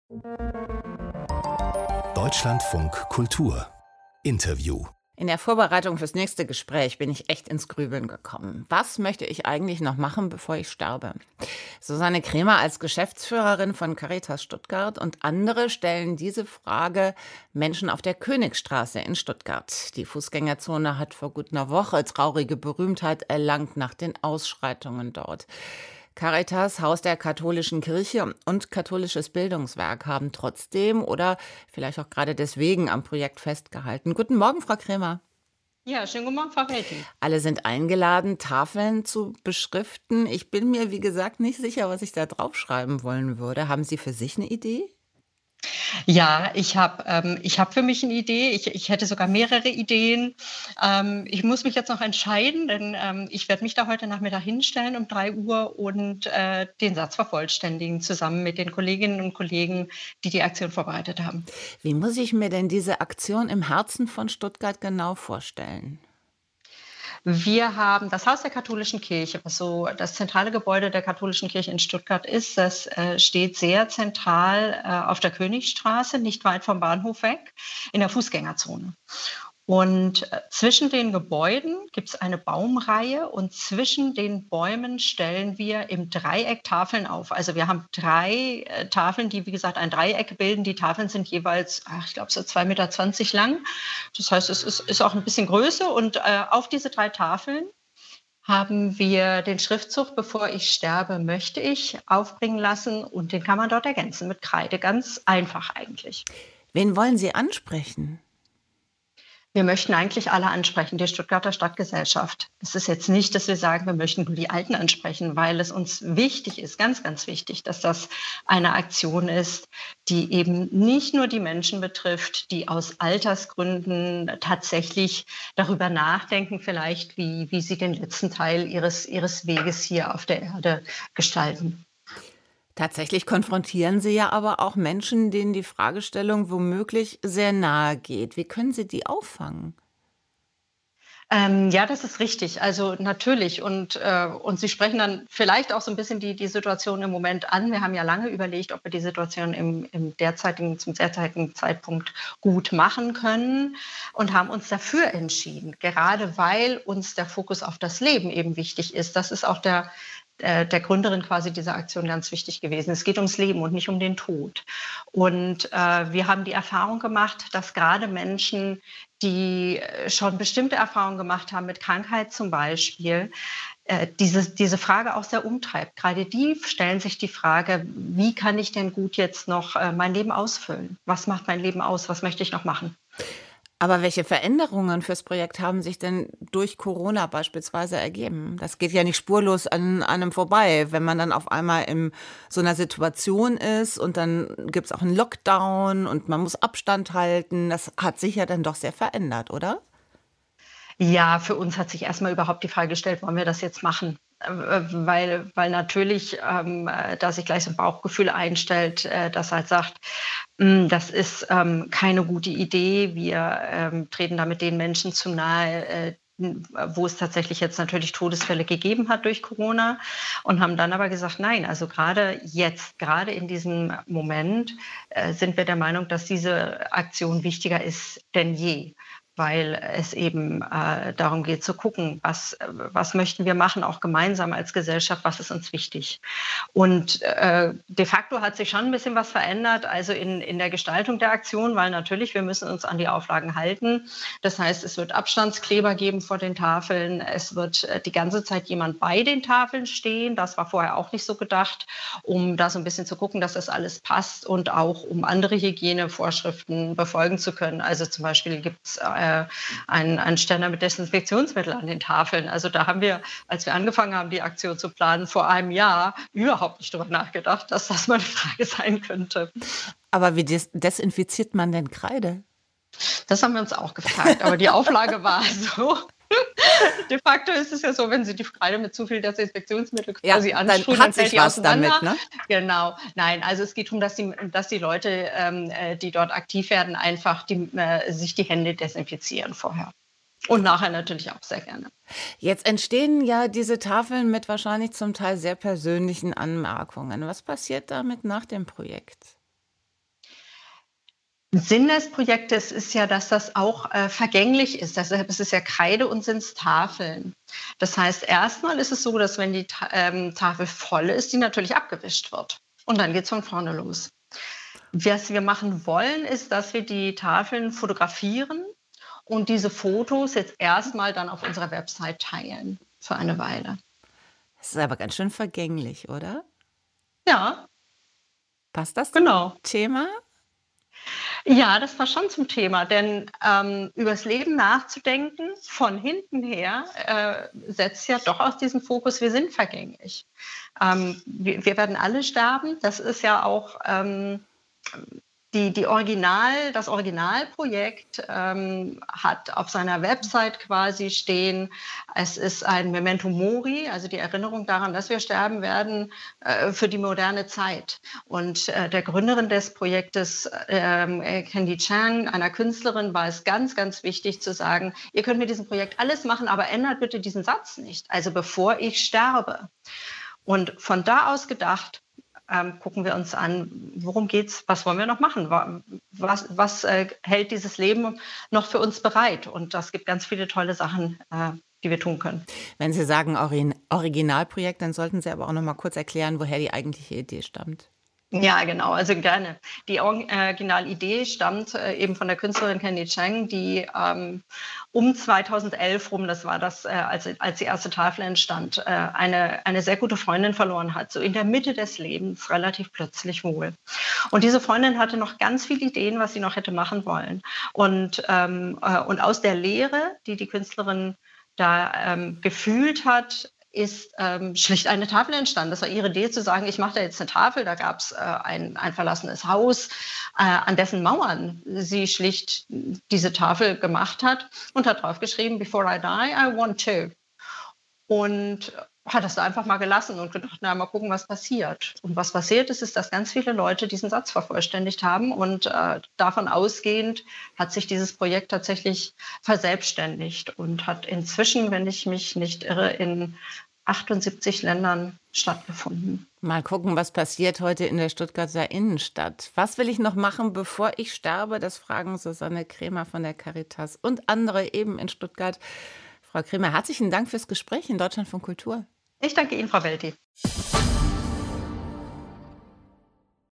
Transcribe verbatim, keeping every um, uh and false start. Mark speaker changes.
Speaker 1: Deutschlandfunk Kultur Interview.
Speaker 2: In der Vorbereitung fürs nächste Gespräch bin ich echt ins Grübeln gekommen. Was möchte ich eigentlich noch machen, bevor ich sterbe? Susanne Krämer als Geschäftsführerin von Caritas Stuttgart und andere stellen diese Frage Menschen auf der Königstraße in Stuttgart. Die Fußgängerzone hat vor gut einer Woche traurige Berühmtheit erlangt nach den Ausschreitungen dort. Caritas, Haus der katholischen Kirche und katholisches Bildungswerk haben trotzdem oder vielleicht auch gerade deswegen am Projekt festgehalten. Guten Morgen, Frau Krämer.
Speaker 3: Ja, schönen guten Morgen, Frau Welti.
Speaker 2: Alle sind eingeladen, Tafeln zu beschriften. Ich bin mir, wie gesagt, nicht sicher, was ich da draufschreiben wollen würde. Haben Sie für sich eine Idee?
Speaker 3: Ja, ich habe ähm, ich hab für mich eine Idee. Ich, ich hätte sogar mehrere Ideen. Ähm, ich muss mich jetzt noch entscheiden, denn ähm, ich werde mich da heute Nachmittag hinstellen um drei Uhr und äh, den Satz vervollständigen, zusammen mit den Kolleginnen und Kollegen, die die Aktion vorbereitet haben.
Speaker 2: Wie muss ich mir denn diese Aktion im Herzen von Stuttgart genau vorstellen?
Speaker 3: Wir haben das Haus der katholischen Kirche, was so das zentrale Gebäude der katholischen Kirche in Stuttgart ist. Das äh, steht sehr zentral äh, auf der Königstraße, nicht weit vom Bahnhof weg, in der Fußgängerzone. Und äh, zwischen den Gebäuden gibt es eine Baumreihe und zwischen den Bäumen stellen wir im Dreieck Tafeln auf. Also wir haben drei äh, Tafeln, die wie gesagt ein Dreieck bilden. Die Tafeln sind jeweils, ach, ich glaube, so zwei Meter zwanzig lang. Das heißt, es ist, ist auch ein bisschen Größe. Und äh, auf diese drei Tafeln haben wir den Schriftzug „Bevor ich sterbe, möchte ich" aufbringen lassen. Und den kann man dort ergänzen mit Kreide. Ganz einfach eigentlich.
Speaker 2: Wen wollen Sie ansprechen?
Speaker 3: Wir möchten eigentlich alle ansprechen, die Stuttgarter Stadtgesellschaft. Es ist jetzt nicht, dass wir sagen, wir möchten nur die Alten ansprechen, weil es uns wichtig ist, ganz, ganz wichtig, dass das eine Aktion ist, die eben nicht nur die Menschen betrifft, die aus Altersgründen tatsächlich darüber nachdenken, vielleicht, wie, wie sie den letzten Teil ihres, ihres Weges hier auf der Erde gestalten.
Speaker 2: Tatsächlich konfrontieren Sie ja aber auch Menschen, denen die Fragestellung womöglich sehr nahe geht. Wie können Sie die auffangen?
Speaker 3: Ähm, ja, das ist richtig. Also natürlich. Und, äh, und Sie sprechen dann vielleicht auch so ein bisschen die, die Situation im Moment an. Wir haben ja lange überlegt, ob wir die Situation im, im derzeitigen, zum derzeitigen Zeitpunkt gut machen können und haben uns dafür entschieden, gerade weil uns der Fokus auf das Leben eben wichtig ist. Das ist auch der der Gründerin quasi dieser Aktion ganz wichtig gewesen. Es geht ums Leben und nicht um den Tod. Und äh, wir haben die Erfahrung gemacht, dass gerade Menschen, die schon bestimmte Erfahrungen gemacht haben mit Krankheit zum Beispiel, äh, diese, diese Frage auch sehr umtreibt. Gerade die stellen sich die Frage, wie kann ich denn gut jetzt noch äh, mein Leben ausfüllen? Was macht mein Leben aus? Was möchte ich noch machen?
Speaker 2: Aber welche Veränderungen fürs Projekt haben sich denn durch Corona beispielsweise ergeben? Das geht ja nicht spurlos an einem vorbei, wenn man dann auf einmal in so einer Situation ist und dann gibt es auch einen Lockdown und man muss Abstand halten. Das hat sich ja dann doch sehr verändert, oder?
Speaker 3: Ja, für uns hat sich erstmal überhaupt die Frage gestellt, wollen wir das jetzt machen? Äh, Weil, weil natürlich ähm, äh, da sich gleich so ein Bauchgefühl einstellt, äh, das halt sagt, "Mm, das ist ähm, keine gute Idee. Wir ähm, treten damit den Menschen zu nahe, äh, n- wo es tatsächlich jetzt natürlich Todesfälle gegeben hat durch Corona und haben dann aber gesagt, nein, also gerade jetzt, gerade in diesem Moment äh, sind wir der Meinung, dass diese Aktion wichtiger ist denn je. Weil es eben äh, darum geht zu gucken, was, äh, was möchten wir machen, auch gemeinsam als Gesellschaft, was ist uns wichtig. Und äh, de facto hat sich schon ein bisschen was verändert, also in, in der Gestaltung der Aktion, weil natürlich, wir müssen uns an die Auflagen halten. Das heißt, es wird Abstandskleber geben vor den Tafeln, es wird äh, die ganze Zeit jemand bei den Tafeln stehen, das war vorher auch nicht so gedacht, um da so ein bisschen zu gucken, dass das alles passt und auch um andere Hygienevorschriften befolgen zu können. Also zum Beispiel gibt es äh, einen, einen Ständer mit Desinfektionsmittel an den Tafeln. Also da haben wir, als wir angefangen haben, die Aktion zu planen, vor einem Jahr überhaupt nicht drüber nachgedacht, dass das mal eine Frage sein könnte.
Speaker 2: Aber wie des desinfiziert man denn Kreide?
Speaker 3: Das haben wir uns auch gefragt, aber die Auflage war so. De facto ist es ja so, wenn Sie die Kreide mit zu viel Desinfektionsmittel quasi
Speaker 2: Ja,
Speaker 3: ansprühen,
Speaker 2: dann
Speaker 3: dann
Speaker 2: hat
Speaker 3: fällt
Speaker 2: sich
Speaker 3: die
Speaker 2: was
Speaker 3: auseinander.
Speaker 2: damit, ne?
Speaker 3: Genau. Nein, also es geht darum, dass die, dass die Leute, ähm, äh, die dort aktiv werden, einfach die, äh, sich die Hände desinfizieren vorher. Und nachher natürlich auch sehr gerne.
Speaker 2: Jetzt entstehen ja diese Tafeln mit wahrscheinlich zum Teil sehr persönlichen Anmerkungen. Was passiert damit nach dem Projekt?
Speaker 3: Sinn des Projektes ist ja, dass das auch äh, vergänglich ist. Deshalb ist es ja Kreide und sind es Tafeln. Das heißt, erstmal ist es so, dass wenn die Ta ähm, Tafel voll ist, die natürlich abgewischt wird. Und dann geht es von vorne los. Was wir machen wollen, ist, dass wir die Tafeln fotografieren und diese Fotos jetzt erstmal dann auf unserer Website teilen für eine Weile.
Speaker 2: Das ist aber ganz schön vergänglich, oder?
Speaker 3: Ja,
Speaker 2: Passt das zum
Speaker 3: genau.
Speaker 2: Thema?
Speaker 3: Ja, das war schon zum Thema, denn ähm, übers Leben nachzudenken von hinten her äh, setzt ja doch aus diesem Fokus, wir sind vergänglich. Ähm, wir, wir werden alle sterben. Das ist ja auch ähm, die, die Original, das Originalprojekt ähm, hat auf seiner Website quasi stehen, es ist ein Memento Mori, also die Erinnerung daran, dass wir sterben werden, äh, für die moderne Zeit. Und äh, der Gründerin des Projektes, ähm, Candy Chang, einer Künstlerin, war es ganz, ganz wichtig zu sagen, ihr könnt mit diesem Projekt alles machen, aber ändert bitte diesen Satz nicht, also bevor ich sterbe. Und von da aus gedacht, Ähm, gucken wir uns an, worum geht's, was wollen wir noch machen, was, was äh, hält dieses Leben noch für uns bereit? Und das gibt ganz viele tolle Sachen, äh, die wir tun können.
Speaker 2: Wenn Sie sagen Orin Originalprojekt, dann sollten Sie aber auch noch mal kurz erklären, woher die eigentliche Idee stammt.
Speaker 3: Ja, genau, also gerne. Die Originalidee stammt äh, eben von der Künstlerin Candy Chang, die ähm, um zweitausendelf rum, das war das, äh, als, als die erste Tafel entstand, äh, eine, eine sehr gute Freundin verloren hat, so in der Mitte des Lebens, relativ plötzlich wohl. Und diese Freundin hatte noch ganz viele Ideen, was sie noch hätte machen wollen. Und, ähm, äh, und aus der Lehre, die die Künstlerin da ähm, gefühlt hat, ist ähm, schlicht eine Tafel entstanden. Das war ihre Idee zu sagen, ich mache da jetzt eine Tafel, da gab es äh, ein, ein verlassenes Haus, äh, an dessen Mauern sie schlicht diese Tafel gemacht hat und hat draufgeschrieben, before I die, I want to. Und hat das da einfach mal gelassen und gedacht, na, mal gucken, was passiert. Und was passiert ist, ist, dass ganz viele Leute diesen Satz vervollständigt haben und äh, davon ausgehend hat sich dieses Projekt tatsächlich verselbstständigt und hat inzwischen, wenn ich mich nicht irre, in achtundsiebzig Ländern stattgefunden.
Speaker 2: Mal gucken, was passiert heute in der Stuttgarter Innenstadt. Was will ich noch machen, bevor ich sterbe? Das fragen Susanne Krämer von der Caritas und andere eben in Stuttgart. Frau Krämer, herzlichen Dank fürs Gespräch in Deutschlandfunk Kultur.
Speaker 3: Ich danke Ihnen, Frau Welti.